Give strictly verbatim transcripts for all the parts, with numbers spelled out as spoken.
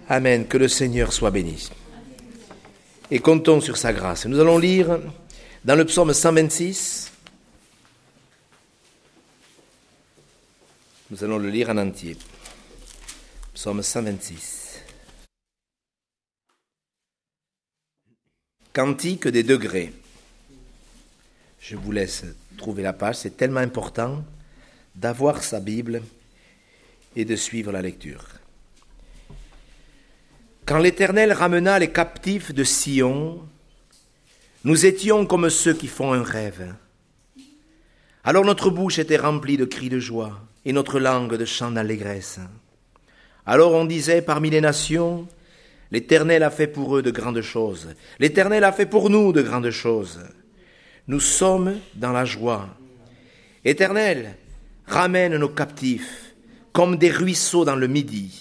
Amen. Que le Seigneur soit béni. Et comptons sur sa grâce. Nous allons lire dans le psaume cent vingt-six. Nous allons le lire en entier. Psaume cent vingt-six. Cantique des degrés. Je vous laisse trouver la page. C'est tellement important d'avoir sa Bible et de suivre la lecture. Quand l'Éternel ramena les captifs de Sion, nous étions comme ceux qui font un rêve. Alors notre bouche était remplie de cris de joie et notre langue de chants d'allégresse. Alors on disait parmi les nations, l'Éternel a fait pour eux de grandes choses. L'Éternel a fait pour nous de grandes choses. Nous sommes dans la joie. Éternel, ramène nos captifs comme des ruisseaux dans le Midi.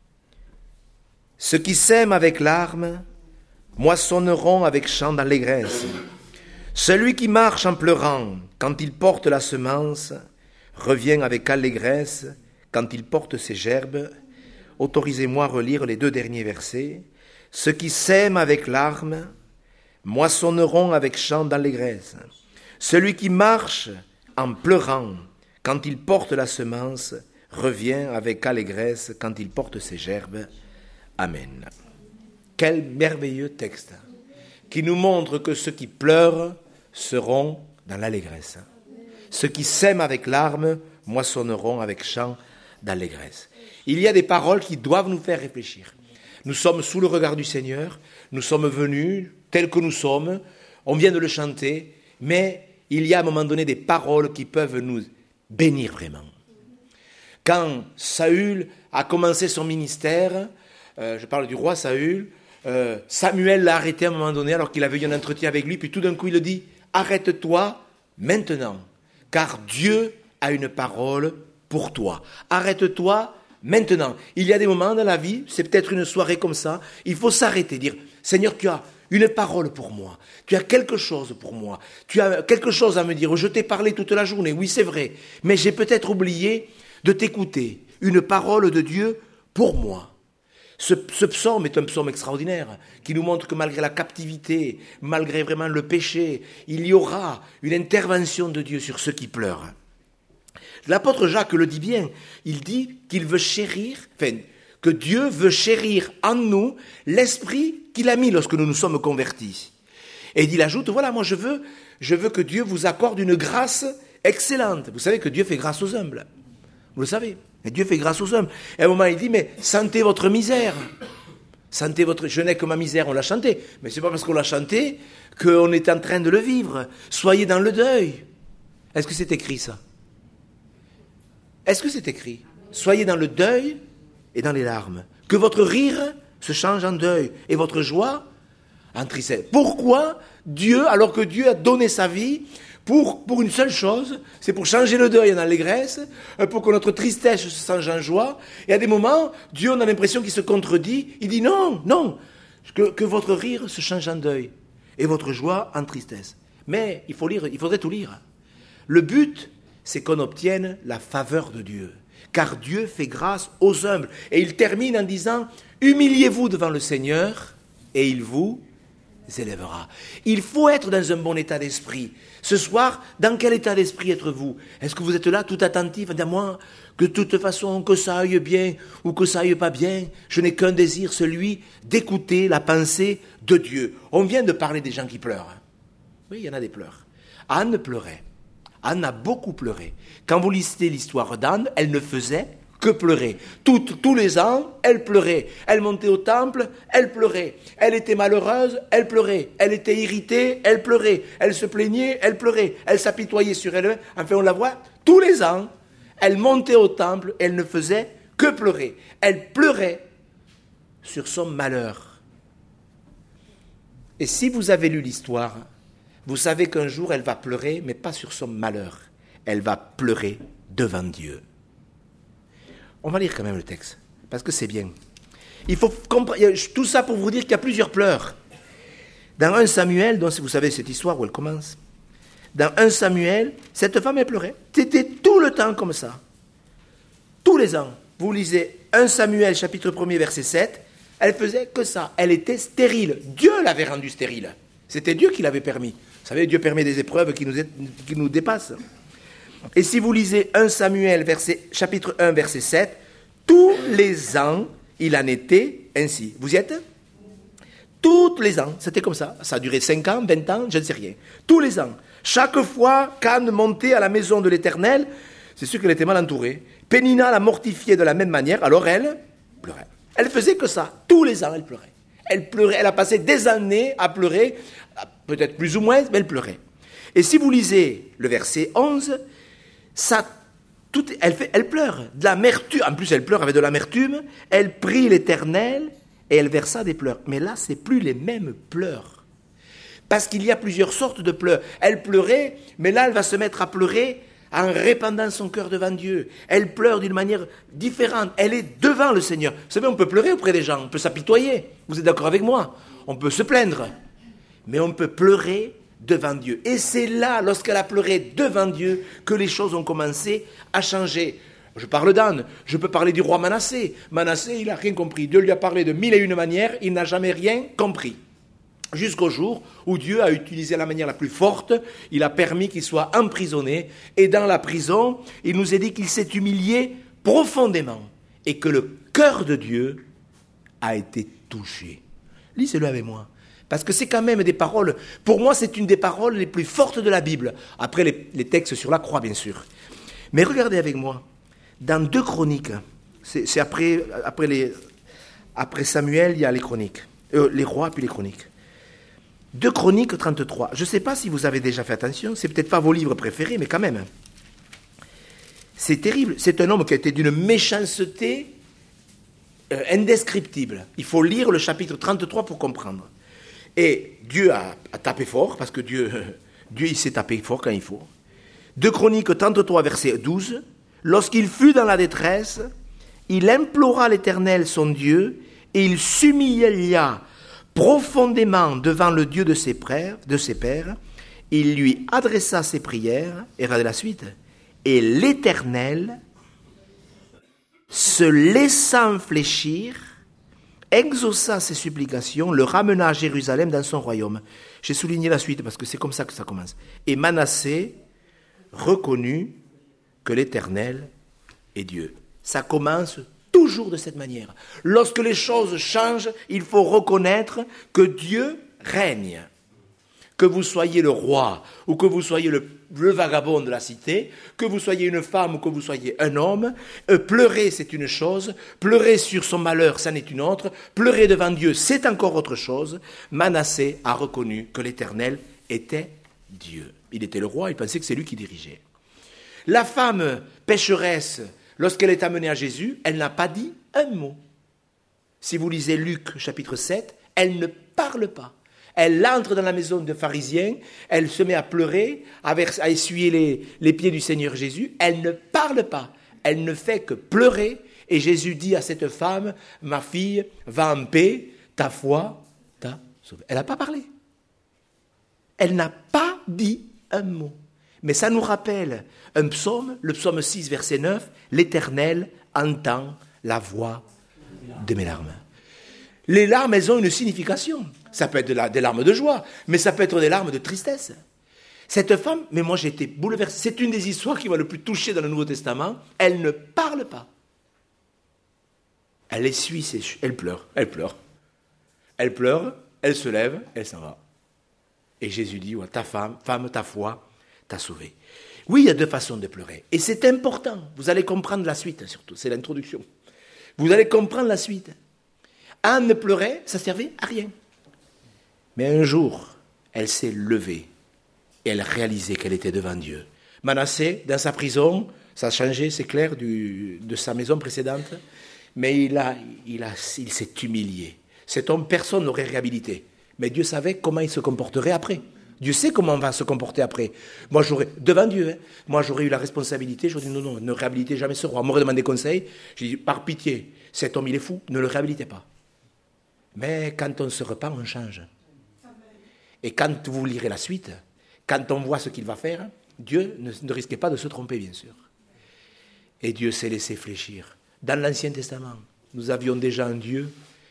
Ceux qui sèment avec larmes moissonneront avec chants d'allégresse. Celui qui marche en pleurant quand il porte la semence revient avec allégresse quand il porte ses gerbes. Autorisez-moi à relire les deux derniers versets. Ceux qui sèment avec larmes moissonneront avec chants d'allégresse. Celui qui marche en pleurant quand il porte la semence revient avec allégresse quand il porte ses gerbes. Amen. Quel merveilleux texte qui nous montre que ceux qui pleurent seront dans l'allégresse. Ceux qui sèment avec larmes moissonneront avec chants d'allégresse. Il y a des paroles qui doivent nous faire réfléchir. Nous sommes sous le regard du Seigneur, nous sommes venus tels que nous sommes, on vient de le chanter, mais il y a à un moment donné des paroles qui peuvent nous bénir vraiment. Quand Saül a commencé son ministère, Euh, je parle du roi Saül, euh, Samuel l'a arrêté à un moment donné alors qu'il avait eu un entretien avec lui, puis tout d'un coup il le dit, arrête-toi maintenant, car Dieu a une parole pour toi. Arrête-toi maintenant. Il y a des moments dans la vie, c'est peut-être une soirée comme ça, il faut s'arrêter, dire, Seigneur, tu as une parole pour moi, tu as quelque chose pour moi, tu as quelque chose à me dire, je t'ai parlé toute la journée, oui c'est vrai, mais j'ai peut-être oublié de t'écouter, une parole de Dieu pour moi. Ce, ce psaume est un psaume extraordinaire qui nous montre que malgré la captivité, malgré vraiment le péché, il y aura une intervention de Dieu sur ceux qui pleurent. L'apôtre Jacques le dit bien, il dit qu'il veut chérir, enfin, que Dieu veut chérir en nous l'esprit qu'il a mis lorsque nous nous sommes convertis. Et il ajoute, voilà, moi je veux, je veux que Dieu vous accorde une grâce excellente. Vous savez que Dieu fait grâce aux humbles. Vous le savez. Et Dieu fait grâce aux hommes. Et à un moment, il dit, mais sentez votre misère. Sentez votre... Je n'ai que ma misère, on l'a chanté. Mais ce n'est pas parce qu'on l'a chanté qu'on est en train de le vivre. Soyez dans le deuil. Est-ce que c'est écrit, ça? Est-ce que c'est écrit? Soyez dans le deuil et dans les larmes. Que votre rire se change en deuil et votre joie en tristesse. Pourquoi Dieu, alors que Dieu a donné sa vie... Pour, pour une seule chose, c'est pour changer le deuil en allégresse, pour que notre tristesse se change en joie. Et à des moments, Dieu, on a l'impression qu'il se contredit. Il dit non, non, que, que votre rire se change en deuil et votre joie en tristesse. Mais il faut lire, il faudrait tout lire. Le but, c'est qu'on obtienne la faveur de Dieu. Car Dieu fait grâce aux humbles. Et il termine en disant, humiliez-vous devant le Seigneur et il vous élèvera. Il faut être dans un bon état d'esprit. Ce soir, dans quel état d'esprit êtes-vous? Est-ce que vous êtes là tout attentif à dire, moi, que de toute façon, que ça aille bien ou que ça aille pas bien, je n'ai qu'un désir, celui d'écouter la pensée de Dieu. On vient de parler des gens qui pleurent. Oui, il y en a des pleurs. Anne pleurait. Anne a beaucoup pleuré. Quand vous lisez l'histoire d'Anne, elle ne faisait que pleurer. Tout, tous les ans, elle pleurait. Elle montait au temple, elle pleurait. Elle était malheureuse, elle pleurait. Elle était irritée, elle pleurait. Elle se plaignait, elle pleurait. Elle s'apitoyait sur elle-même. Enfin, on la voit, tous les ans, elle montait au temple, elle ne faisait que pleurer. Elle pleurait sur son malheur. Et si vous avez lu l'histoire, vous savez qu'un jour, elle va pleurer, mais pas sur son malheur. Elle va pleurer devant Dieu. On va lire quand même le texte, parce que c'est bien. Il faut comprendre, tout ça pour vous dire qu'il y a plusieurs pleurs. Dans un Samuel, dont vous savez cette histoire où elle commence, dans un Samuel, cette femme, elle pleurait. C'était tout le temps comme ça. Tous les ans. Vous lisez un Samuel, chapitre un, verset sept, Elle faisait que ça. Elle était stérile. Dieu l'avait rendue stérile. C'était Dieu qui l'avait permis. Vous savez, Dieu permet des épreuves qui nous, qui nous dépassent. Et si vous lisez premier Samuel, verset, chapitre un, verset sept, tous les ans, il en était ainsi. Vous y êtes ? Tous les ans, c'était comme ça. Ça a duré cinq ans, vingt ans, je ne sais rien. Tous les ans. Chaque fois qu'Anne montait à la maison de l'Éternel, c'est sûr qu'elle était mal entourée. Pénina la mortifiait de la même manière, alors elle pleurait. Elle faisait que ça. Tous les ans, elle pleurait. Elle pleurait. Elle a passé des années à pleurer, peut-être plus ou moins, mais elle pleurait. Et si vous lisez le verset onze, ça, tout, elle, fait, elle pleure. De l'amertume. En plus, elle pleure avec de l'amertume. Elle prie l'Éternel et elle versa des pleurs. Mais là, ce n'est plus les mêmes pleurs. Parce qu'il y a plusieurs sortes de pleurs. Elle pleurait, mais là, elle va se mettre à pleurer en répandant son cœur devant Dieu. Elle pleure d'une manière différente. Elle est devant le Seigneur. Vous savez, on peut pleurer auprès des gens, on peut s'apitoyer. Vous êtes d'accord avec moi? On peut se plaindre. Mais on peut pleurer devant Dieu. Et c'est là, lorsqu'elle a pleuré devant Dieu, que les choses ont commencé à changer. Je parle d'Anne, je peux parler du roi Manassé. Manassé, il n'a rien compris. Dieu lui a parlé de mille et une manières, il n'a jamais rien compris. Jusqu'au jour où Dieu a utilisé la manière la plus forte, il a permis qu'il soit emprisonné, et dans la prison, il nous a dit qu'il s'est humilié profondément, et que le cœur de Dieu a été touché. Lisez-le avec moi, parce que c'est quand même des paroles, pour moi c'est une des paroles les plus fortes de la Bible, après les, les textes sur la croix bien sûr. Mais regardez avec moi, dans deux Chroniques, c'est, c'est après, après, les, après Samuel, il y a les Chroniques, euh, les rois puis les Chroniques. deux Chroniques trente-trois. Je ne sais pas si vous avez déjà fait attention, c'est peut-être pas vos livres préférés, mais quand même. C'est terrible. C'est un homme qui a été d'une méchanceté euh, indescriptible. Il faut lire le chapitre trente-trois pour comprendre. Et Dieu a, a tapé fort, parce que Dieu, euh, Dieu il s'est tapé fort quand il faut. deux Chroniques trente-trois, verset douze. Lorsqu'il fut dans la détresse, il implora l'Éternel son Dieu, et il s'humilia profondément devant le Dieu de ses pères, de ses pères, il lui adressa ses prières, et regardez la suite, et l'Éternel, se laissant fléchir, exauça ses supplications, le ramena à Jérusalem dans son royaume. J'ai souligné la suite parce que c'est comme ça que ça commence. Et Manassé reconnut que l'Éternel est Dieu. Ça commence toujours de cette manière. Lorsque les choses changent, il faut reconnaître que Dieu règne. Que vous soyez le roi ou que vous soyez le, le vagabond de la cité, que vous soyez une femme ou que vous soyez un homme, euh, pleurer c'est une chose, pleurer sur son malheur c'en est une autre, pleurer devant Dieu c'est encore autre chose. Manassé a reconnu que l'Éternel était Dieu. Il était le roi, il pensait que c'est lui qui dirigeait. La femme pécheresse, lorsqu'elle est amenée à Jésus, elle n'a pas dit un mot. Si vous lisez Luc chapitre sept, elle ne parle pas. Elle entre dans la maison de pharisien, elle se met à pleurer, à, vers, à essuyer les, les pieds du Seigneur Jésus. Elle ne parle pas, elle ne fait que pleurer. Et Jésus dit à cette femme, ma fille, va en paix, ta foi t'a sauvée. Elle n'a pas parlé. Elle n'a pas dit un mot. Mais ça nous rappelle un psaume, le psaume six, verset neuf, l'Éternel entend la voix de mes larmes. Les larmes, elles ont une signification. Ça peut être de la, des larmes de joie, mais ça peut être des larmes de tristesse. Cette femme, mais moi j'ai été bouleversé, c'est une des histoires qui m'a le plus touché dans le Nouveau Testament, elle ne parle pas. Elle essuie ses cheveux, elle pleure, elle pleure. Elle pleure, elle se lève, elle s'en va. Et Jésus dit, ouais, ta femme, femme, ta foi t'a sauvée. Oui, il y a deux façons de pleurer. Et c'est important. Vous allez comprendre la suite, surtout. C'est l'introduction. Vous allez comprendre la suite. Anne pleurait, ça servait à rien. Mais un jour, elle s'est levée et elle réalisait qu'elle était devant Dieu. Manassé, dans sa prison, ça a changé, c'est clair, du, de sa maison précédente, mais il, a, il, a, il s'est humilié. Cet homme, personne n'aurait réhabilité. Mais Dieu savait comment il se comporterait après. Dieu sait comment on va se comporter après. Moi, j'aurais, devant Dieu, hein, moi, j'aurais eu la responsabilité, j'aurais dit non, non, ne réhabilitez jamais ce roi. On m'aurait demandé conseil, j'ai dit, par pitié, cet homme, il est fou, ne le réhabilitez pas. Mais quand on se repent, on change. Et quand vous lirez la suite, quand on voit ce qu'il va faire, Dieu ne, ne risquait pas de se tromper, bien sûr. Et Dieu s'est laissé fléchir. Dans l'Ancien Testament, nous avions déjà un Dieu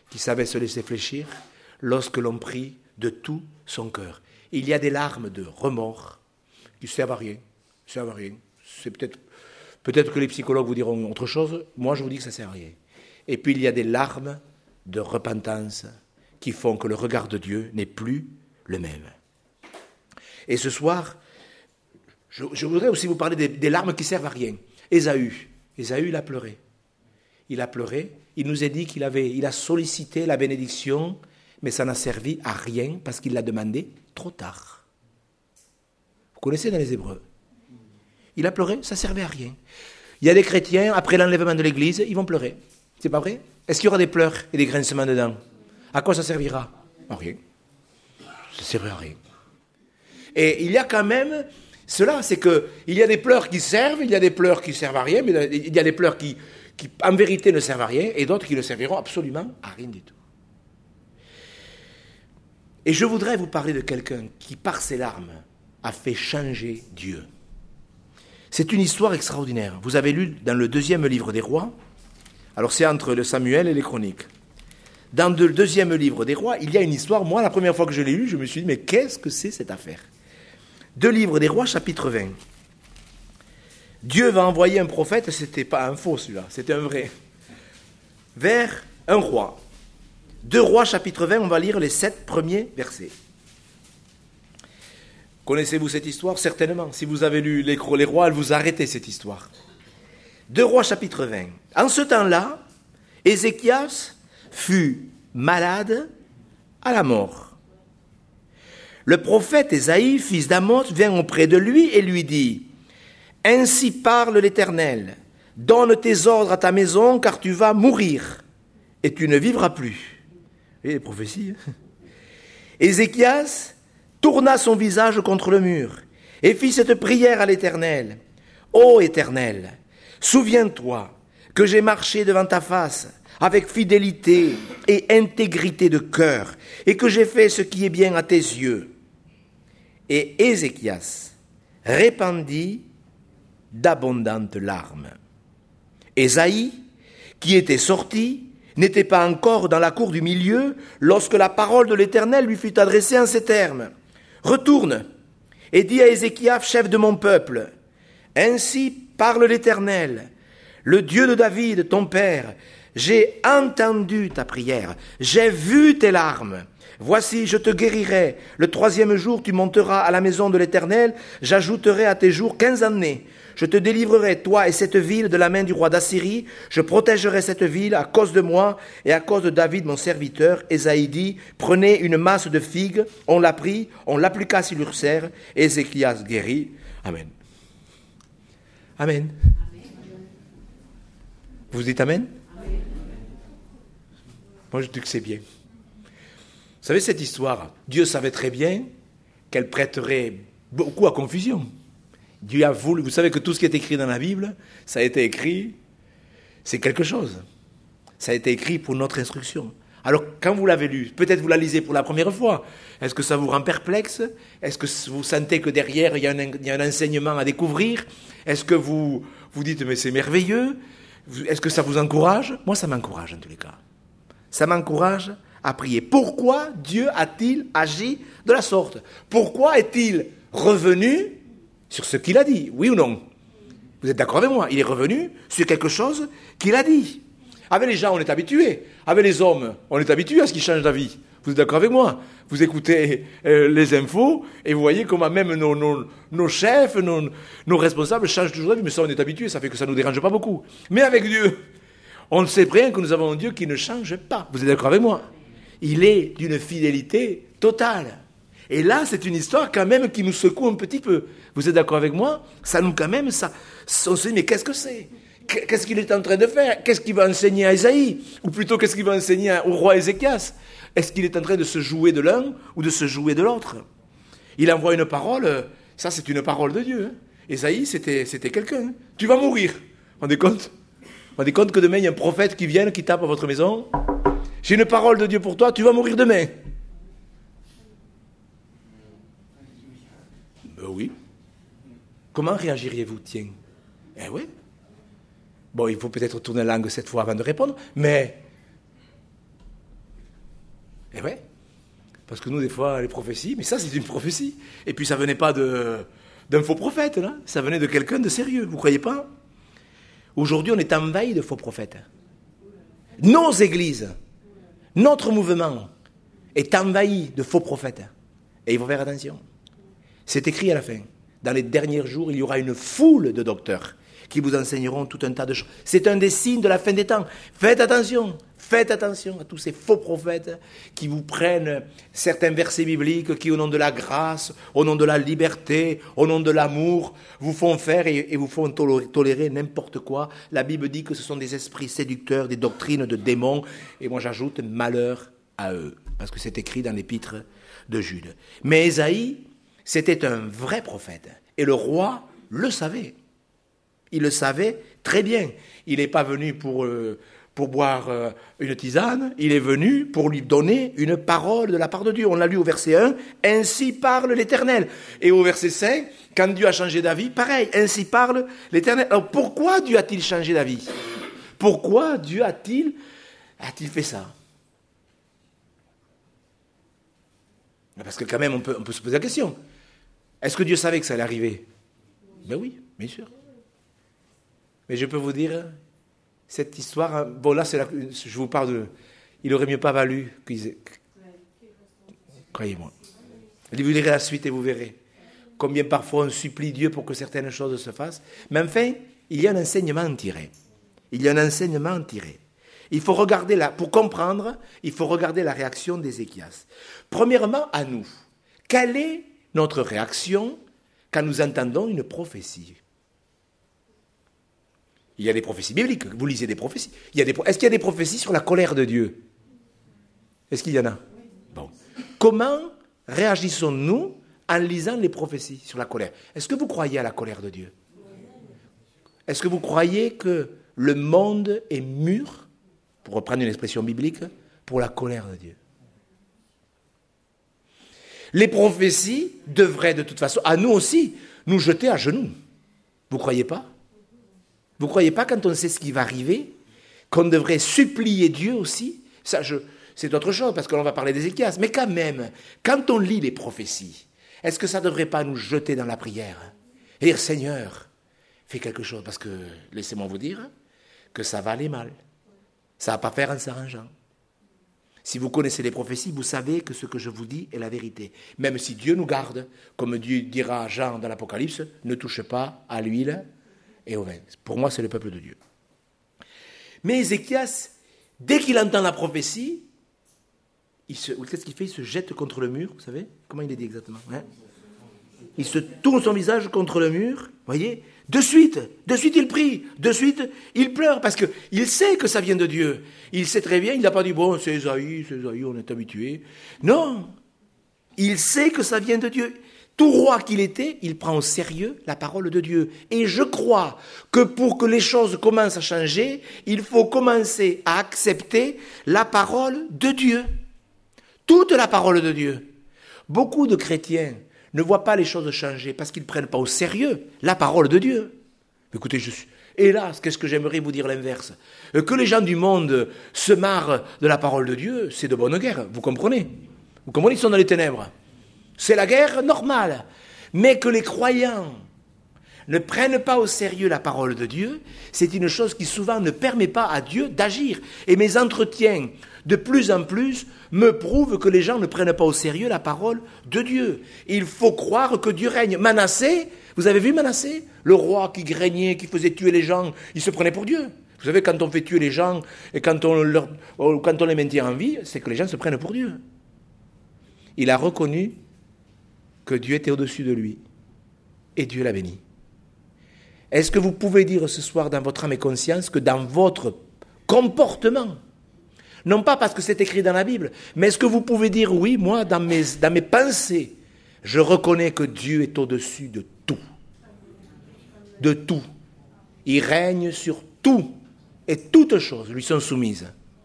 qui savait se laisser fléchir lorsque l'on prie de tout son cœur. Il y a des larmes de remords qui ne servent à rien. Servent à rien. C'est peut-être, peut-être que les psychologues vous diront autre chose. Moi, je vous dis que ça ne sert à rien. Et puis, il y a des larmes de repentance qui font que le regard de Dieu n'est plus le même. Et ce soir, je, je voudrais aussi vous parler des, des larmes qui ne servent à rien. Ésaü. Ésaü, il a pleuré. Il a pleuré. Il nous a dit qu'il avait, il a sollicité la bénédiction, mais ça n'a servi à rien parce qu'il l'a demandé trop tard. Vous connaissez dans les Hébreux. Il a pleuré, ça ne servait à rien. Il y a des chrétiens, après l'enlèvement de l'Église, ils vont pleurer. C'est pas vrai? Est-ce qu'il y aura des pleurs et des grincements dedans? À quoi ça servira? À rien. Ça ne servira à rien. Et il y a quand même cela, c'est qu'il y a des pleurs qui servent, il y a des pleurs qui ne servent à rien, mais il y a des pleurs qui, qui en vérité ne servent à rien, et d'autres qui ne serviront absolument à rien du tout. Et je voudrais vous parler de quelqu'un qui, par ses larmes, a fait changer Dieu. C'est une histoire extraordinaire. Vous avez lu dans le deuxième livre des rois, alors c'est entre le Samuel et les Chroniques. Dans le deuxième livre des rois, il y a une histoire, moi la première fois que je l'ai lu, je me suis dit, mais qu'est-ce que c'est cette affaire? Deux livres des rois, chapitre vingt. Dieu va envoyer un prophète, c'était pas un faux celui-là, c'était un vrai, vers un roi. Deux rois, chapitre vingt, on va lire les sept premiers versets. Connaissez-vous cette histoire? Certainement. Si vous avez lu les, les rois, elle vous a arrêté cette histoire. Deux rois, chapitre vingt. En ce temps-là, Ézéchias fut malade à la mort. Le prophète Ésaïe, fils d'Amoz, vient auprès de lui et lui dit « Ainsi parle l'Éternel, donne tes ordres à ta maison, car tu vas mourir, et tu ne vivras plus. » Et les prophéties. Ézéchias tourna son visage contre le mur et fit cette prière à l'Éternel. « Ô Éternel, souviens-toi que j'ai marché devant ta face avec fidélité et intégrité de cœur, et que j'ai fait ce qui est bien à tes yeux. » Et Ézéchias répandit d'abondantes larmes. Ésaïe, qui était sorti, n'était pas encore dans la cour du milieu lorsque la parole de l'Éternel lui fut adressée en ces termes. « Retourne et dis à Ézéchias, chef de mon peuple, ainsi parle l'Éternel, le Dieu de David, ton père, j'ai entendu ta prière, j'ai vu tes larmes. Voici, je te guérirai. Le troisième jour, tu monteras à la maison de l'Éternel. J'ajouterai à tes jours quinze années. Je te délivrerai, toi et cette ville, de la main du roi d'Assyrie. Je protégerai cette ville à cause de moi et à cause de David, mon serviteur. Ésaïe dit, prenez une masse de figues. On la prit, on l'appliqua sur l'ulcère. Ézéchias guérit. Amen. Amen. Vous dites Amen? Amen. Moi, je dis que c'est bien. Vous savez, cette histoire, Dieu savait très bien qu'elle prêterait beaucoup à confusion. Dieu a voulu, vous savez que tout ce qui est écrit dans la Bible, ça a été écrit, c'est quelque chose. Ça a été écrit pour notre instruction. Alors, quand vous l'avez lu, peut-être vous la lisez pour la première fois, est-ce que ça vous rend perplexe? Est-ce que vous sentez que derrière, il y a un, il y a un enseignement à découvrir? Est-ce que vous vous dites, mais c'est merveilleux? Est-ce que ça vous encourage? Moi, ça m'encourage en tous les cas. Ça m'encourage à prier. Pourquoi Dieu a-t-il agi de la sorte? Pourquoi est-il revenu sur ce qu'il a dit? Oui ou non? Vous êtes d'accord avec moi? Il est revenu sur quelque chose qu'il a dit. Avec les gens, on est habitué. Avec les hommes, on est habitué à ce qu'ils changent d'avis. Vous êtes d'accord avec moi? Vous écoutez euh, les infos et vous voyez comment même nos, nos, nos chefs, nos, nos responsables changent toujours d'avis. Mais ça, on est habitué, ça fait que ça ne nous dérange pas beaucoup. Mais avec Dieu, on sait bien que nous avons un Dieu qui ne change pas. Vous êtes d'accord avec moi? Il est d'une fidélité totale. Et là, c'est une histoire quand même qui nous secoue un petit peu. Vous êtes d'accord avec moi? Ça nous quand même, ça, on se dit, mais qu'est-ce que c'est? Qu'est-ce qu'il est en train de faire? Qu'est-ce qu'il va enseigner à Ésaïe? Ou plutôt, qu'est-ce qu'il va enseigner au roi Ézéchias? Est-ce qu'il est en train de se jouer de l'un ou de se jouer de l'autre? Il envoie une parole, ça c'est une parole de Dieu. Hein. Ésaïe, c'était, c'était quelqu'un. Tu vas mourir. Vous vous rendez compte? Vous vous rendez compte que demain, il y a un prophète qui vient, qui tape à votre maison? J'ai une parole de Dieu pour toi, tu vas mourir demain. Ben oui. Comment réagiriez-vous, tiens? Eh oui. Bon, il faut peut-être tourner la langue cette fois avant de répondre, mais Eh ouais. Parce que nous, des fois, les prophéties, mais ça, c'est une prophétie. Et puis, ça venait pas de, d'un faux prophète, là. Ça venait de quelqu'un de sérieux. Vous croyez pas? Aujourd'hui, on est envahi de faux prophètes. Nos églises, notre mouvement est envahi de faux prophètes. Et il faut faire attention. C'est écrit à la fin. Dans les derniers jours, il y aura une foule de docteurs qui vous enseigneront tout un tas de choses. C'est un des signes de la fin des temps. Faites attention, faites attention à tous ces faux prophètes qui vous prennent certains versets bibliques qui, au nom de la grâce, au nom de la liberté, au nom de l'amour, vous font faire et, et vous font tolérer n'importe quoi. La Bible dit que ce sont des esprits séducteurs, des doctrines de démons. Et moi j'ajoute malheur à eux, parce que c'est écrit dans l'épître de Jude. Mais Ésaïe, c'était un vrai prophète. Et le roi le savait. Il le savait très bien. Il n'est pas venu pour, euh, pour boire euh, une tisane, il est venu pour lui donner une parole de la part de Dieu. On l'a lu au verset un, « Ainsi parle l'Éternel ». Et au verset cinq, quand Dieu a changé d'avis, pareil, « Ainsi parle l'Éternel ». Alors pourquoi Dieu a-t-il changé d'avis? Pourquoi Dieu a-t-il, a-t-il fait ça? Parce que quand même, on peut, on peut se poser la question. Est-ce que Dieu savait que ça allait arriver? Ben oui, bien sûr. Mais je peux vous dire, cette histoire, bon là, c'est la, je vous parle de, il aurait mieux pas valu qu'ils, croyez-moi. Vous lirez la suite et vous verrez combien parfois on supplie Dieu pour que certaines choses se fassent. Mais enfin, il y a un enseignement à en tirer. Il y a un enseignement à en tirer. Il faut regarder la, pour comprendre, il faut regarder la réaction d'Ézéchias. Premièrement, à nous, quelle est notre réaction quand nous entendons une prophétie? Il y a des prophéties bibliques, vous lisez des prophéties. Il y a des, est-ce qu'il y a des prophéties sur la colère de Dieu? Est-ce qu'il y en a? Bon. Comment réagissons-nous en lisant les prophéties sur la colère? Est-ce que vous croyez à la colère de Dieu? Est-ce que vous croyez que le monde est mûr, pour reprendre une expression biblique, pour la colère de Dieu? Les prophéties devraient de toute façon, à nous aussi, nous jeter à genoux. Vous ne croyez pas? Vous ne croyez pas, quand on sait ce qui va arriver, qu'on devrait supplier Dieu aussi? Ça, je, c'est autre chose, parce que l'on va parler d'Ézéchias. Mais quand même, quand on lit les prophéties, est-ce que ça ne devrait pas nous jeter dans la prière et dire, Seigneur, fais quelque chose? Parce que, laissez-moi vous dire, que ça va aller mal. Ça ne va pas faire en s'arrangeant. Si vous connaissez les prophéties, vous savez que ce que je vous dis est la vérité. Même si Dieu nous garde, comme Dieu dira à Jean dans l'Apocalypse, ne touche pas à l'huile et au vin. Pour moi, c'est le peuple de Dieu. Mais Ézéchias, dès qu'il entend la prophétie, il se, qu'est-ce qu'il fait? Il se jette contre le mur, vous savez? Comment il est dit exactement, hein? Il se tourne son visage contre le mur, voyez? De suite, de suite il prie, de suite il pleure, parce qu'il sait que ça vient de Dieu. Il sait très bien, il n'a pas dit, bon, c'est Ésaïe, c'est Ésaïe, on est habitué. Non, il sait que ça vient de Dieu. Tout roi qu'il était, il prend au sérieux la parole de Dieu. Et je crois que pour que les choses commencent à changer, il faut commencer à accepter la parole de Dieu. Toute la parole de Dieu. Beaucoup de chrétiens ne voient pas les choses changer parce qu'ils ne prennent pas au sérieux la parole de Dieu. Écoutez, je suis... hélas, qu'est-ce que j'aimerais vous dire l'inverse? Que les gens du monde se marrent de la parole de Dieu, c'est de bonne guerre, vous comprenez? Vous comprenez, ils sont dans les ténèbres. C'est la guerre normale. Mais que les croyants ne prennent pas au sérieux la parole de Dieu, c'est une chose qui souvent ne permet pas à Dieu d'agir. Et mes entretiens, de plus en plus, me prouvent que les gens ne prennent pas au sérieux la parole de Dieu. Il faut croire que Dieu règne. Manassé, vous avez vu Manassé? Le roi qui régnait, qui faisait tuer les gens, il se prenait pour Dieu. Vous savez, quand on fait tuer les gens et quand on, leur, quand on les maintient en vie, c'est que les gens se prennent pour Dieu. Il a reconnu que Dieu était au-dessus de lui. Et Dieu l'a béni. Est-ce que vous pouvez dire ce soir dans votre âme et conscience que dans votre comportement, non pas parce que c'est écrit dans la Bible, mais est-ce que vous pouvez dire, oui, moi, dans mes, dans mes pensées, je reconnais que Dieu est au-dessus de tout. De tout. Il règne sur tout. Et toutes choses lui sont soumises.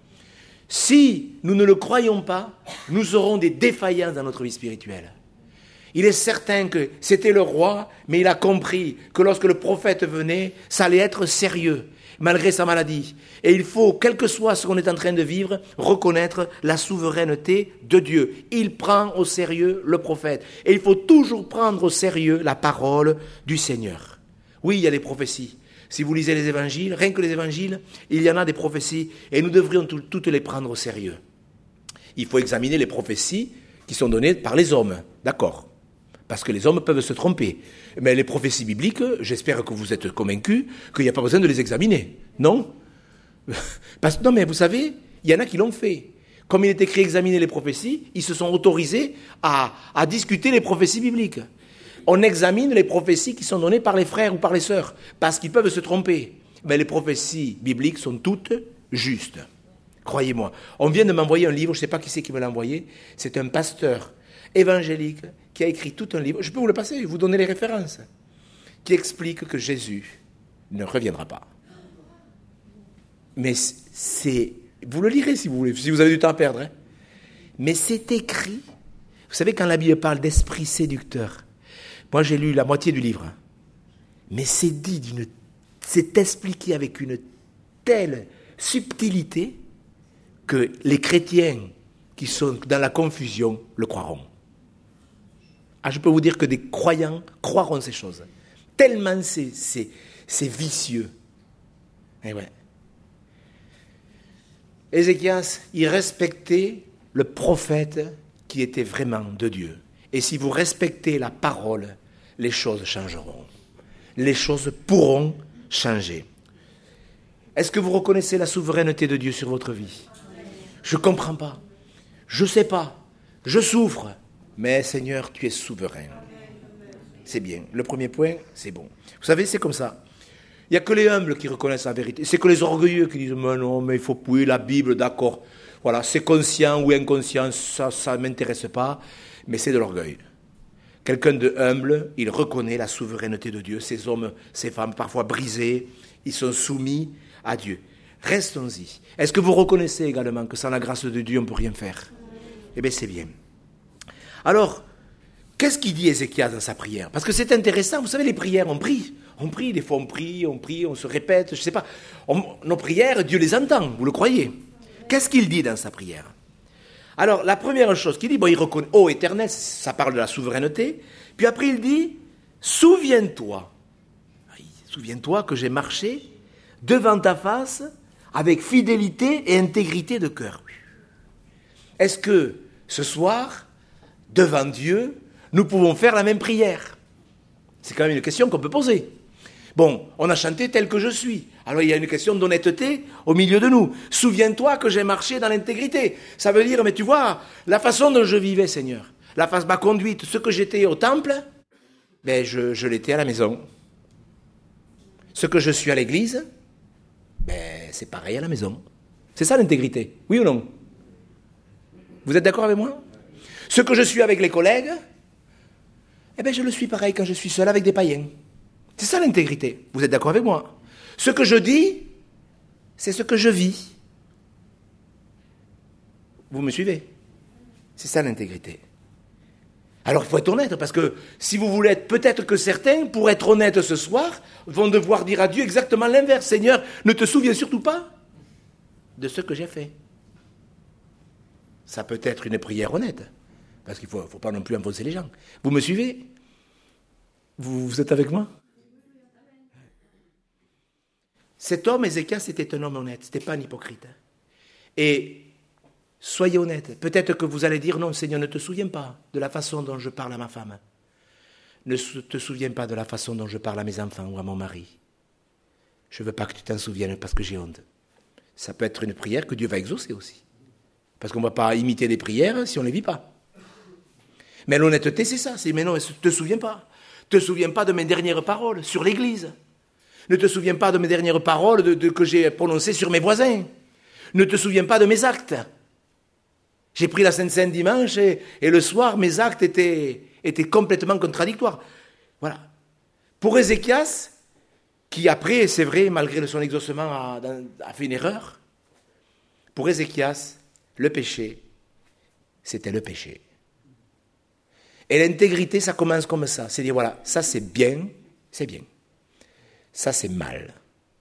Si nous ne le croyons pas, nous aurons des défaillances dans notre vie spirituelle. Il est certain que c'était le roi, mais il a compris que lorsque le prophète venait, ça allait être sérieux. malgré sa maladie. Et il faut, quel que soit ce qu'on est en train de vivre, reconnaître la souveraineté de Dieu. Il prend au sérieux le prophète. Et il faut toujours prendre au sérieux la parole du Seigneur. Oui, il y a des prophéties. Si vous lisez les évangiles, rien que les évangiles, il y en a des prophéties. Et nous devrions tout, toutes les prendre au sérieux. Il faut examiner les prophéties qui sont données par les hommes. D'accord. Parce que les hommes peuvent se tromper. Mais les prophéties bibliques, j'espère que vous êtes convaincus qu'il n'y a pas besoin de les examiner. Non Parce, Non, mais vous savez, il y en a qui l'ont fait. Comme il est écrit examiner les prophéties, ils se sont autorisés à, à discuter les prophéties bibliques. On examine les prophéties qui sont données par les frères ou par les sœurs, parce qu'ils peuvent se tromper. Mais les prophéties bibliques sont toutes justes. Croyez-moi. On vient de m'envoyer un livre, je ne sais pas qui c'est qui me l'a envoyé, c'est un pasteur évangélique qui a écrit tout un livre, je peux vous le passer, vous donner les références, qui explique que Jésus ne reviendra pas. Mais c'est... Vous le lirez si vous voulez, si vous avez du temps à perdre. Hein. Mais c'est écrit. Vous savez, quand la Bible parle d'esprit séducteur, moi j'ai lu la moitié du livre, mais c'est dit d'une... C'est expliqué avec une telle subtilité que les chrétiens qui sont dans la confusion le croiront. Ah, je peux vous dire que des croyants croiront ces choses. Tellement c'est, c'est, c'est vicieux. Et ouais. Ézéchias, il respectait le prophète qui était vraiment de Dieu. Et si vous respectez la parole, les choses changeront. Les choses pourront changer. Est-ce que vous reconnaissez la souveraineté de Dieu sur votre vie ? Je ne comprends pas. Je ne sais pas. Je souffre. Mais Seigneur, tu es souverain. C'est bien. Le premier point, c'est bon. Vous savez, c'est comme ça. Il n'y a que les humbles qui reconnaissent la vérité. C'est que les orgueilleux qui disent « Mais non, mais il faut pouiller la Bible, d'accord. Voilà, c'est conscient ou inconscient, ça ne m'intéresse pas. » Mais c'est de l'orgueil. Quelqu'un de humble, il reconnaît la souveraineté de Dieu. Ces hommes, ces femmes, parfois brisés, ils sont soumis à Dieu. Restons-y. Est-ce que vous reconnaissez également que sans la grâce de Dieu, on ne peut rien faire ? Eh bien, c'est bien. Alors, qu'est-ce qu'il dit Ézéchias dans sa prière ? Parce que c'est intéressant, vous savez, les prières, on prie. On prie, des fois on prie, on prie, on se répète, je ne sais pas. On, nos prières, Dieu les entend, vous le croyez ? Qu'est-ce qu'il dit dans sa prière ? Alors, la première chose qu'il dit, bon, il reconnaît, ô Éternel, ça parle de la souveraineté. Puis après, il dit, souviens-toi. Souviens-toi que j'ai marché devant ta face avec fidélité et intégrité de cœur. Est-ce que ce soir, devant Dieu, nous pouvons faire la même prière ? C'est quand même une question qu'on peut poser. Bon, on a chanté tel que je suis. Alors il y a une question d'honnêteté au milieu de nous. Souviens-toi que j'ai marché dans l'intégrité. Ça veut dire, mais tu vois, la façon dont je vivais, Seigneur, la façon, ma conduite, ce que j'étais au temple, ben je, je l'étais à la maison. Ce que je suis à l'église, ben c'est pareil à la maison. C'est ça l'intégrité, oui ou non ? Vous êtes d'accord avec moi ? Ce que je suis avec les collègues, eh bien je le suis pareil quand je suis seul avec des païens. C'est ça l'intégrité. Vous êtes d'accord avec moi ? Ce que je dis, c'est ce que je vis. Vous me suivez ? C'est ça l'intégrité. Alors il faut être honnête, parce que si vous voulez être, peut-être que certains, pour être honnêtes ce soir, vont devoir dire à Dieu exactement l'inverse. Seigneur, ne te souviens surtout pas de ce que j'ai fait. Ça peut être une prière honnête, parce qu'il ne faut, faut pas non plus enfoncer les gens. Vous me suivez ? vous, vous êtes avec moi ? Cet homme, Ézéchias, c'était un homme honnête, ce n'était pas un hypocrite. Et soyez honnête, peut-être que vous allez dire, non, Seigneur, ne te souviens pas de la façon dont je parle à ma femme. Ne te souviens pas de la façon dont je parle à mes enfants ou à mon mari. Je ne veux pas que tu t'en souviennes parce que j'ai honte. Ça peut être une prière que Dieu va exaucer aussi. Parce qu'on ne va pas imiter des prières si on ne les vit pas. Mais l'honnêteté, c'est ça. C'est, mais non, ne te souviens pas. Ne te souviens pas de mes dernières paroles sur l'Église. Ne te souviens pas de mes dernières paroles de, de, que j'ai prononcées sur mes voisins. Ne te souviens pas de mes actes. J'ai pris la Sainte Seine dimanche et, et le soir, mes actes étaient, étaient complètement contradictoires. Voilà. Pour Ézéchias, qui après, c'est vrai, malgré son exaucement, a, a fait une erreur, pour Ézéchias, le péché, c'était le péché. Et l'intégrité, ça commence comme ça. C'est dire, voilà, ça c'est bien, c'est bien. Ça c'est mal.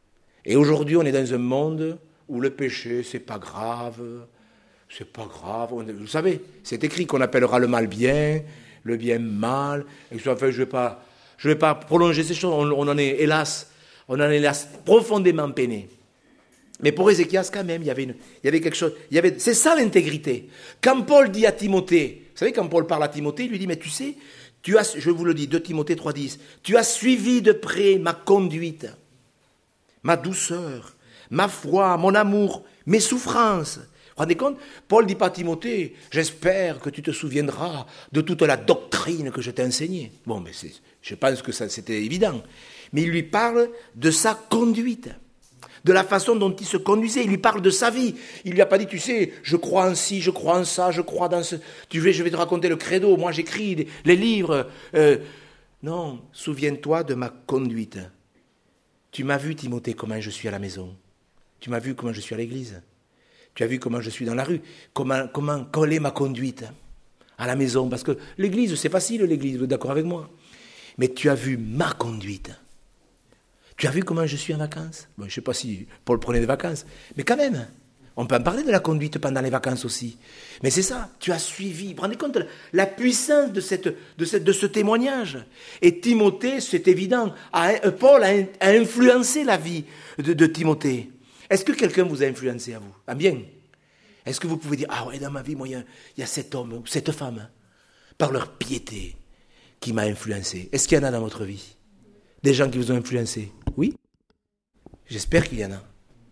Et aujourd'hui, on est dans un monde où le péché, c'est pas grave, c'est pas grave. Vous savez, c'est écrit qu'on appellera le mal bien, le bien mal. Et enfin, je ne vais pas, je vais pas prolonger ces choses. On, on en est, hélas, on en est hélas profondément peiné. Mais pour Ézéchias, quand même, il y avait, une, il y avait quelque chose. Il y avait, c'est ça l'intégrité. Quand Paul dit à Timothée, vous savez, quand Paul parle à Timothée, il lui dit, mais tu sais, tu as, je vous le dis, deux Timothée trois dix, tu as suivi de près ma conduite, ma douceur, ma foi, mon amour, mes souffrances. Vous vous rendez compte? Paul dit pas à Timothée, j'espère que tu te souviendras de toute la doctrine que je t'ai enseignée. Bon, mais c'est, je pense que ça, c'était évident. Mais il lui parle de sa conduite, de la façon dont il se conduisait. Il lui parle de sa vie. Il lui a pas dit, tu sais, je crois en ci, je crois en ça, je crois dans ce... Tu veux, je vais te raconter le credo, moi j'écris les, les livres. Euh... Non, souviens-toi de ma conduite. Tu m'as vu, Timothée, comment je suis à la maison. Tu m'as vu comment je suis à l'église. Tu as vu comment je suis dans la rue. Comment, comment, quelle est ma conduite à la maison. Parce que l'église, c'est facile, l'église, vous êtes d'accord avec moi. Mais tu as vu ma conduite. Tu as vu comment je suis en vacances? Bon, je ne sais pas si Paul prenait des vacances, mais quand même, on peut en parler de la conduite pendant les vacances aussi. Mais c'est ça, tu as suivi. Vous vous rendez compte de la puissance de, cette, de, cette, de ce témoignage. Et Timothée, c'est évident, a, Paul a, a influencé la vie de, de Timothée. Est-ce que quelqu'un vous a influencé à vous? Ah bien. Est-ce que vous pouvez dire, ah ouais, dans ma vie, moi, il y a, il y a cet homme ou cette femme, par leur piété, qui m'a influencé. Est-ce qu'il y en a dans votre vie? Des gens qui vous ont influencé? Oui? J'espère qu'il y en a.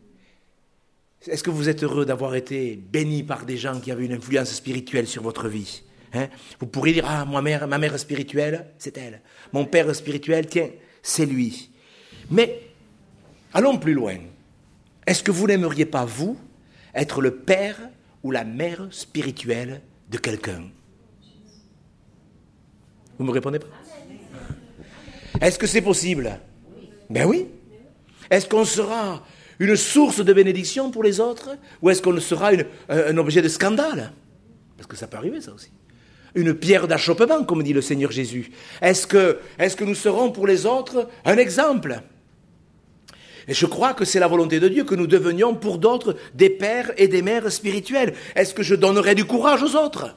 Est-ce que vous êtes heureux d'avoir été béni par des gens qui avaient une influence spirituelle sur votre vie? Hein? Vous pourriez dire, ah, ma mère, ma mère spirituelle, c'est elle. Mon père spirituel, tiens, c'est lui. Mais, allons plus loin. Est-ce que vous n'aimeriez pas, vous, être le père ou la mère spirituelle de quelqu'un? Vous ne me répondez pas? Est-ce que c'est possible? Ben oui. Est-ce qu'on sera une source de bénédiction pour les autres? Ou est-ce qu'on sera une, un objet de scandale? Parce que ça peut arriver, ça aussi. Une pierre d'achoppement, comme dit le Seigneur Jésus. Est-ce que, est-ce que nous serons pour les autres un exemple? Et je crois que c'est la volonté de Dieu que nous devenions pour d'autres des pères et des mères spirituels. Est-ce que je donnerai du courage aux autres?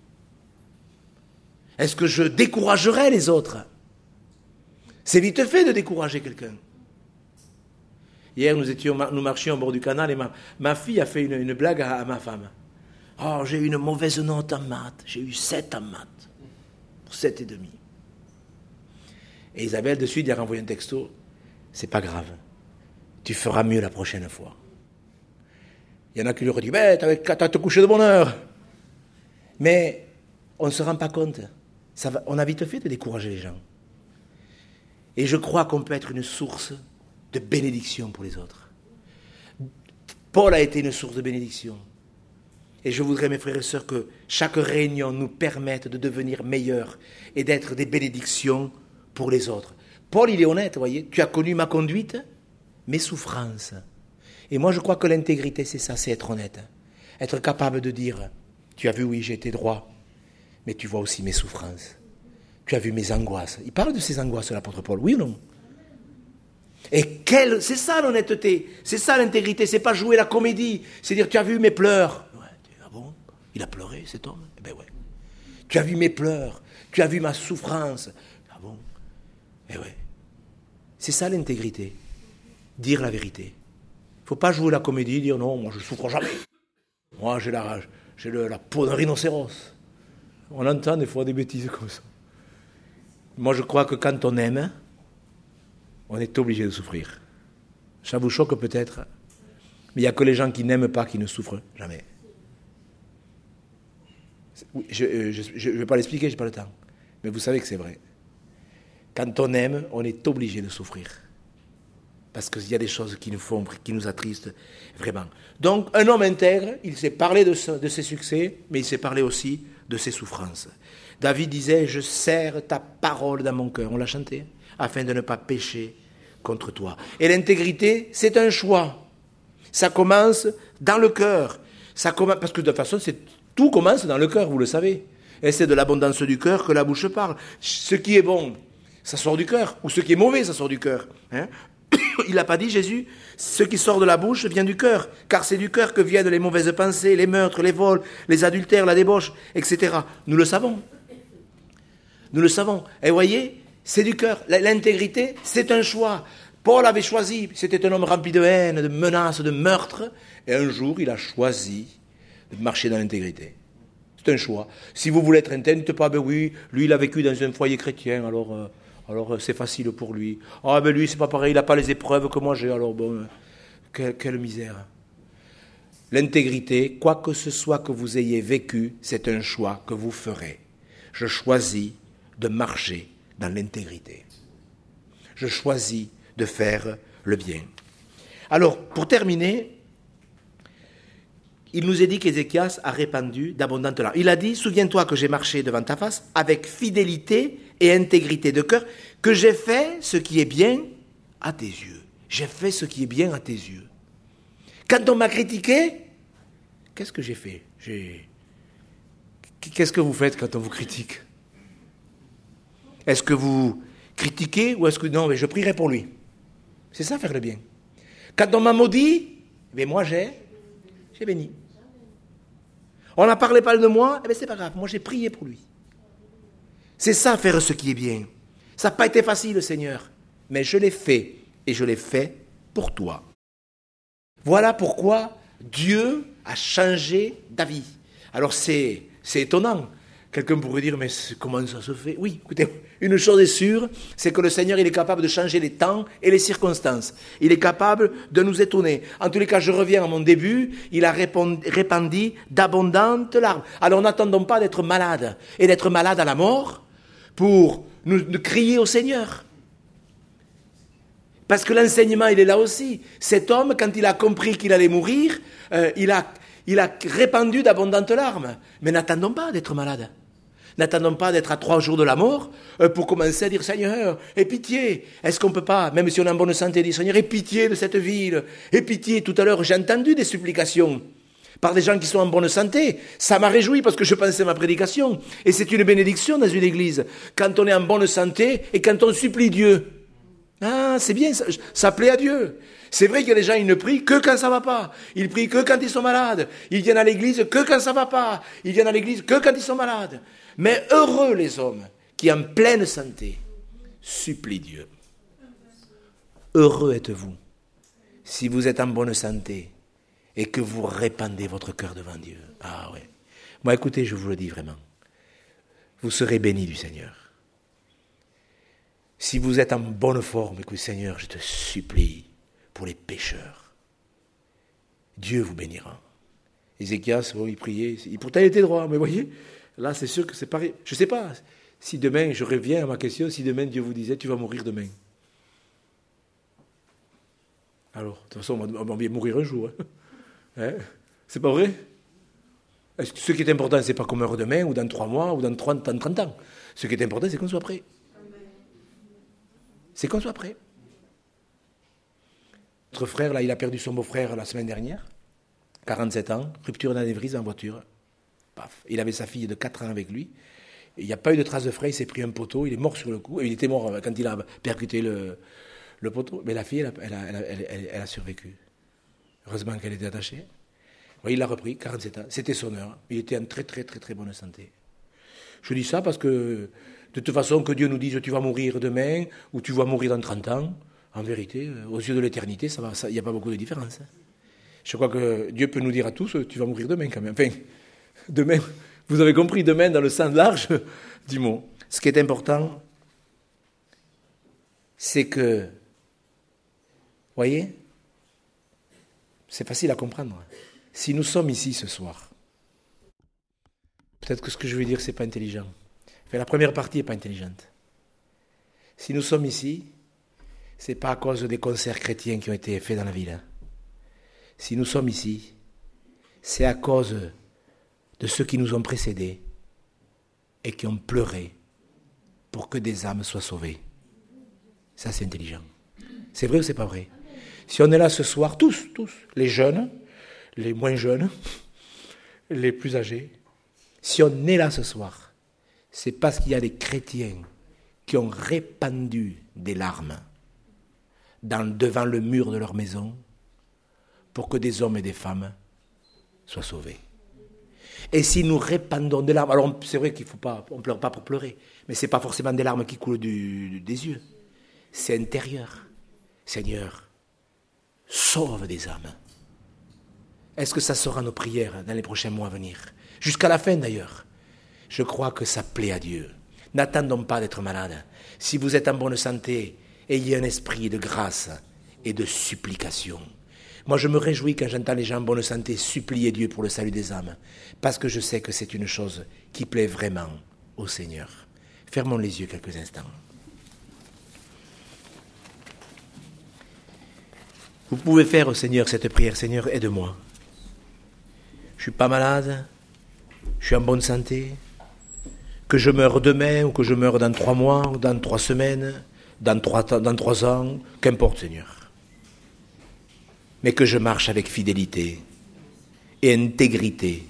Est-ce que je découragerai les autres? C'est vite fait de décourager quelqu'un. Hier, nous, étions, nous marchions au bord du canal et ma, ma fille a fait une, une blague à, à ma femme. « Oh, j'ai eu une mauvaise note en maths. J'ai eu sept en maths. sept et demi. » Et Isabelle, de suite, lui a renvoyé un texto. « C'est pas grave. Tu feras mieux la prochaine fois. » Il y en a qui lui auraient dit « Ben, t'as qu'à te coucher de bonne heure. » Mais on ne se rend pas compte. Ça va, on a vite fait de décourager les gens. Et je crois qu'on peut être une source de bénédiction pour les autres. Paul a été une source de bénédiction. Et je voudrais, mes frères et sœurs, que chaque réunion nous permette de devenir meilleurs et d'être des bénédictions pour les autres. Paul, il est honnête, vous voyez. Tu as connu ma conduite, mes souffrances. Et moi, je crois que l'intégrité, c'est ça, c'est être honnête. Être capable de dire, tu as vu, oui, j'ai été droit, mais tu vois aussi mes souffrances. Tu as vu mes angoisses. Il parle de ces angoisses, l'apôtre Paul, oui ou non? Et quelle, c'est ça l'honnêteté, c'est ça l'intégrité, c'est pas jouer la comédie, c'est dire, tu as vu mes pleurs. Ouais, ah bon? Il a pleuré, cet homme? Eh ben ouais. Tu as vu mes pleurs, tu as vu ma souffrance. Ah bon? Eh ouais. C'est ça l'intégrité, dire la vérité. Il ne faut pas jouer la comédie, dire non, moi je ne souffre jamais. Moi j'ai la rage, j'ai le, la peau d'un rhinocéros. On entend des fois des bêtises comme ça. Moi, je crois que quand on aime, on est obligé de souffrir. Ça vous choque peut-être, mais il n'y a que les gens qui n'aiment pas qui ne souffrent jamais. Je ne vais pas l'expliquer, je n'ai pas le temps. Mais vous savez que c'est vrai. Quand on aime, on est obligé de souffrir. Parce qu'il y a des choses qui nous font, qui nous attristent vraiment. Donc, un homme intègre, il sait parler de, ce, de ses succès, mais il sait parler aussi de ses souffrances. David disait, je serre ta parole dans mon cœur. On l'a chanté, afin de ne pas pécher contre toi. Et l'intégrité, c'est un choix. Ça commence dans le cœur. Ça commence, parce que de toute façon, c'est, tout commence dans le cœur, vous le savez. Et c'est de l'abondance du cœur que la bouche parle. Ce qui est bon, ça sort du cœur. Ou ce qui est mauvais, ça sort du cœur. Hein? Il n'a pas dit, Jésus, ce qui sort de la bouche vient du cœur, car c'est du cœur que viennent les mauvaises pensées, les meurtres, les vols, les adultères, la débauche, et cetera. Nous le savons. Nous le savons. Et voyez, c'est du cœur. L'intégrité, c'est un choix. Paul avait choisi, c'était un homme rempli de haine, de menaces, de meurtres, et un jour, il a choisi de marcher dans l'intégrité. C'est un choix. Si vous voulez être intègre, dites pas, ben oui, lui, il a vécu dans un foyer chrétien, alors, euh, alors euh, c'est facile pour lui. Ah, ben lui, c'est pas pareil, il n'a pas les épreuves que moi j'ai, alors bon, euh, quelle, quelle misère. L'intégrité, quoi que ce soit que vous ayez vécu, c'est un choix que vous ferez. Je choisis de marcher dans l'intégrité. Je choisis de faire le bien. Alors, pour terminer, il nous est dit qu'Ézéchias a répandu d'abondantes larmes. Il a dit, souviens-toi que j'ai marché devant ta face avec fidélité et intégrité de cœur, que j'ai fait ce qui est bien à tes yeux. J'ai fait ce qui est bien à tes yeux. Quand on m'a critiqué, qu'est-ce que j'ai fait? J'ai... Qu'est-ce que vous faites quand on vous critique? Est-ce que vous critiquez ou est-ce que... Non, mais je prierai pour lui. C'est ça, faire le bien. Quand on m'a maudit, mais moi j'ai... J'ai béni. On n'a parlé pas de moi, eh bien c'est pas grave, moi j'ai prié pour lui. C'est ça, faire ce qui est bien. Ça n'a pas été facile, Seigneur, mais je l'ai fait, et je l'ai fait pour toi. Voilà pourquoi Dieu a changé d'avis. Alors c'est, c'est étonnant. Quelqu'un pourrait dire, mais comment ça se fait? Oui, écoutez, une chose est sûre, c'est que le Seigneur, il est capable de changer les temps et les circonstances. Il est capable de nous étonner. En tous les cas, je reviens à mon début, il a répandu d'abondantes larmes. Alors n'attendons pas d'être malade et d'être malade à la mort pour nous, nous crier au Seigneur. Parce que l'enseignement, il est là aussi. Cet homme, quand il a compris qu'il allait mourir, euh, il a... Il a répandu d'abondantes larmes. Mais n'attendons pas d'être malade. N'attendons pas d'être à trois jours de la mort pour commencer à dire, Seigneur, aie pitié. Est-ce qu'on ne peut pas, même si on est en bonne santé, dire, Seigneur, aie pitié de cette ville. Aie pitié. Tout à l'heure, j'ai entendu des supplications par des gens qui sont en bonne santé. Ça m'a réjoui parce que je pensais à ma prédication. Et c'est une bénédiction dans une église. Quand on est en bonne santé et quand on supplie Dieu. Ah, c'est bien, ça, ça plaît à Dieu. C'est vrai qu'il y a des gens, ils ne prient que quand ça ne va pas. Ils prient que quand ils sont malades. Ils viennent à l'église que quand ça ne va pas. Ils viennent à l'église que quand ils sont malades. Mais heureux les hommes qui, en pleine santé, supplient Dieu. Heureux êtes-vous si vous êtes en bonne santé et que vous répandez votre cœur devant Dieu. Ah ouais. Moi, écoutez, je vous le dis vraiment. Vous serez bénis du Seigneur. Si vous êtes en bonne forme, écoute, Seigneur, je te supplie pour les pécheurs. Dieu vous bénira. Ézéchias, bon, il priait, il, pourtant il était droit, mais vous voyez, là c'est sûr que c'est pareil. Je ne sais pas si demain, je reviens à ma question, si demain Dieu vous disait, tu vas mourir demain. Alors, de toute façon, on va bien mourir un jour. Hein. Hein? C'est pas vrai? Est-ce que ce qui est important, c'est pas qu'on meure demain, ou dans trois mois, ou dans trente, dans trente ans. Ce qui est important, c'est qu'on soit prêt. C'est qu'on soit prêt. Notre frère, là, il a perdu son beau-frère la semaine dernière, quarante-sept ans, rupture d'anévrisme en voiture. Paf. Il avait sa fille de quatre ans avec lui. Il n'y a pas eu de trace de frais, il s'est pris un poteau, il est mort sur le coup. Et il était mort quand il a percuté le, le poteau. Mais la fille, elle a, elle, a, elle, a, elle, a, elle a survécu. Heureusement qu'elle était attachée. Oui, il l'a repris, quarante-sept ans. C'était son heure. Il était en très, très, très, très bonne santé. Je dis ça parce que, de toute façon, que Dieu nous dise tu vas mourir demain ou tu vas mourir dans trente ans, en vérité, aux yeux de l'éternité, il n'y a pas beaucoup de différence. Hein. Je crois que Dieu peut nous dire à tous tu vas mourir demain quand même. Enfin, demain, vous avez compris, demain dans le sens large du mot. Ce qui est important, c'est que, voyez, c'est facile à comprendre. Si nous sommes ici ce soir, peut-être que ce que je veux dire, ce n'est pas intelligent. Enfin, la première partie n'est pas intelligente. Si nous sommes ici, ce n'est pas à cause des concerts chrétiens qui ont été faits dans la ville. Si nous sommes ici, c'est à cause de ceux qui nous ont précédés et qui ont pleuré pour que des âmes soient sauvées. Ça, c'est intelligent. C'est vrai ou c'est pas vrai? Si on est là ce soir, tous, tous, les jeunes, les moins jeunes, les plus âgés, si on est là ce soir, c'est parce qu'il y a des chrétiens qui ont répandu des larmes dans, devant le mur de leur maison pour que des hommes et des femmes soient sauvés. Et si nous répandons des larmes, alors c'est vrai qu'il faut pas, on ne pleure pas pour pleurer, mais ce n'est pas forcément des larmes qui coulent du, des yeux, c'est intérieur. Seigneur, sauve des âmes. Est-ce que ça sera nos prières dans les prochains mois à venir? Jusqu'à la fin d'ailleurs. Je crois que ça plaît à Dieu. N'attendons pas d'être malades. Si vous êtes en bonne santé, ayez un esprit de grâce et de supplication. Moi, je me réjouis quand j'entends les gens en bonne santé supplier Dieu pour le salut des âmes, parce que je sais que c'est une chose qui plaît vraiment au Seigneur. Fermons les yeux quelques instants. Vous pouvez faire au Seigneur cette prière. Seigneur, aide-moi. Je ne suis pas malade, je suis en bonne santé. Que je meure demain ou que je meure dans trois mois, ou dans trois semaines, dans trois, dans trois ans, qu'importe, Seigneur. Mais que je marche avec fidélité et intégrité.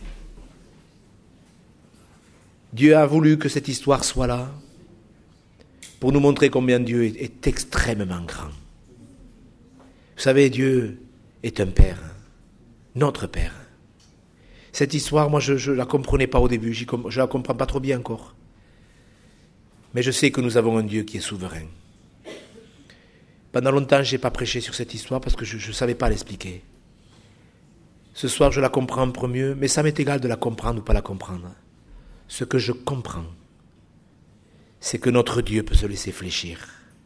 Dieu a voulu que cette histoire soit là pour nous montrer combien Dieu est, est extrêmement grand. Vous savez, Dieu est un Père, notre Père. Cette histoire, moi, je ne la comprenais pas au début, je ne la comprends pas trop bien encore. Mais je sais que nous avons un Dieu qui est souverain. Pendant longtemps, je n'ai pas prêché sur cette histoire parce que je ne savais pas l'expliquer. Ce soir, je la comprends un peu mieux, mais ça m'est égal de la comprendre ou pas la comprendre. Ce que je comprends, c'est que notre Dieu peut se laisser fléchir.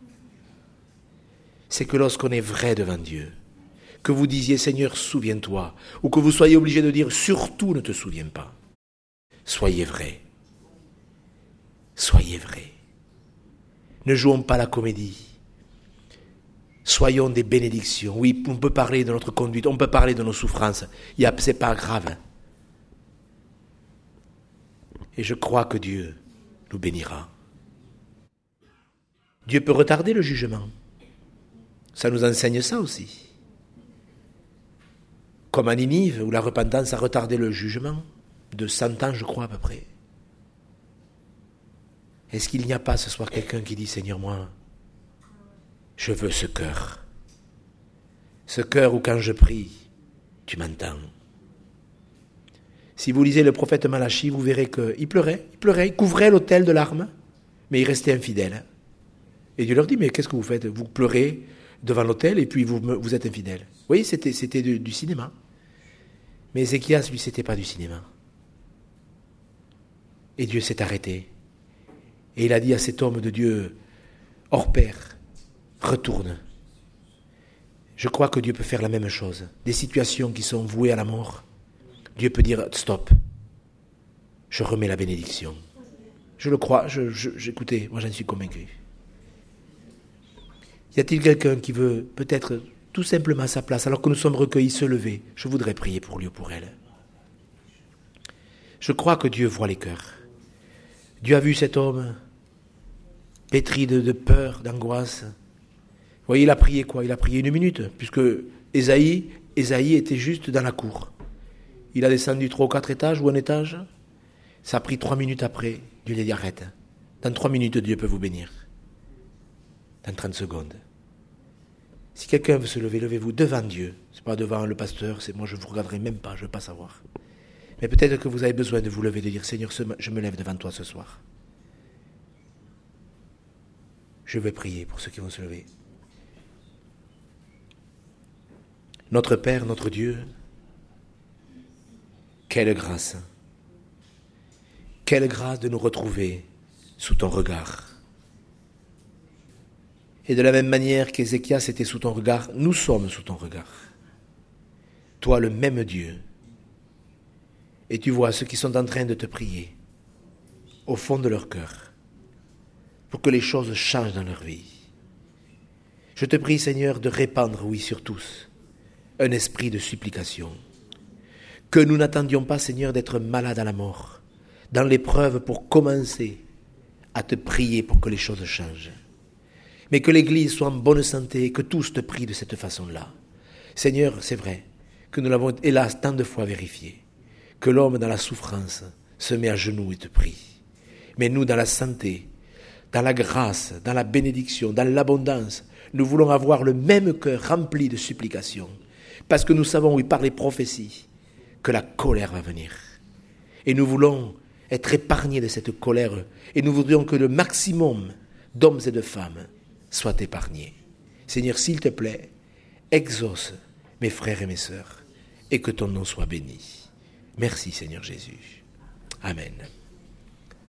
C'est que lorsqu'on est vrai devant Dieu, que vous disiez « Seigneur, souviens-toi », ou que vous soyez obligé de dire « Surtout ne te souviens pas ». Soyez vrai. Soyez vrai. Ne jouons pas la comédie. Soyons des bénédictions. Oui, on peut parler de notre conduite, on peut parler de nos souffrances. Ce n'est pas grave. Et je crois que Dieu nous bénira. Dieu peut retarder le jugement. Ça nous enseigne ça aussi. Comme à Ninive, où la repentance a retardé le jugement de cent ans, je crois, à peu près. Est-ce qu'il n'y a pas ce soir quelqu'un qui dit « Seigneur, moi, je veux ce cœur. Ce cœur où quand je prie, tu m'entends. » Si vous lisez le prophète Malachi, vous verrez qu'il pleurait, il pleurait, il couvrait l'autel de larmes, mais il restait infidèle. Et Dieu leur dit « Mais qu'est-ce que vous faites? Vous pleurez devant l'autel et puis vous, vous êtes infidèle. » Vous voyez, c'était, c'était du, du cinéma. Mais Ézéchias, lui, c'était pas du cinéma. Et Dieu s'est arrêté. Et il a dit à cet homme de Dieu, hors pair, retourne. Je crois que Dieu peut faire la même chose. Des situations qui sont vouées à la mort, Dieu peut dire, stop, je remets la bénédiction. Je le crois, je, je, j'écoutez, moi j'en suis convaincu. Y a-t-il quelqu'un qui veut peut-être tout simplement à sa place, alors que nous sommes recueillis, se lever? Je voudrais prier pour lui ou pour elle. Je crois que Dieu voit les cœurs. Dieu a vu cet homme pétri de, de peur, d'angoisse. Vous voyez, il a prié quoi? Il a prié une minute, puisque Ésaïe, Ésaïe était juste dans la cour. Il a descendu trois ou quatre étages ou un étage. Ça a pris trois minutes après. Dieu lui a dit arrête. Dans trois minutes, Dieu peut vous bénir. Dans trente secondes. Si quelqu'un veut se lever, levez-vous devant Dieu. Ce n'est pas devant le pasteur, c'est moi je ne vous regarderai même pas, je ne veux pas savoir. Mais peut-être que vous avez besoin de vous lever, de dire Seigneur, je me lève devant toi ce soir. Je vais prier pour ceux qui vont se lever. Notre Père, notre Dieu, quelle grâce. Quelle grâce de nous retrouver sous ton regard. Et de la même manière qu'Ézéchias était sous ton regard, nous sommes sous ton regard. Toi, le même Dieu. Et tu vois ceux qui sont en train de te prier, au fond de leur cœur, pour que les choses changent dans leur vie. Je te prie, Seigneur, de répandre, oui, sur tous, un esprit de supplication. Que nous n'attendions pas, Seigneur, d'être malades à la mort, dans l'épreuve pour commencer à te prier pour que les choses changent. Mais que l'Église soit en bonne santé et que tous te prient de cette façon-là. Seigneur, c'est vrai que nous l'avons, hélas, tant de fois vérifié, que l'homme dans la souffrance se met à genoux et te prie. Mais nous, dans la santé, dans la grâce, dans la bénédiction, dans l'abondance. Nous voulons avoir le même cœur rempli de supplication, parce que nous savons, oui, par les prophéties, que la colère va venir. Et nous voulons être épargnés de cette colère, et nous voudrions que le maximum d'hommes et de femmes soient épargnés. Seigneur, s'il te plaît, exauce mes frères et mes sœurs, et que ton nom soit béni. Merci, Seigneur Jésus. Amen.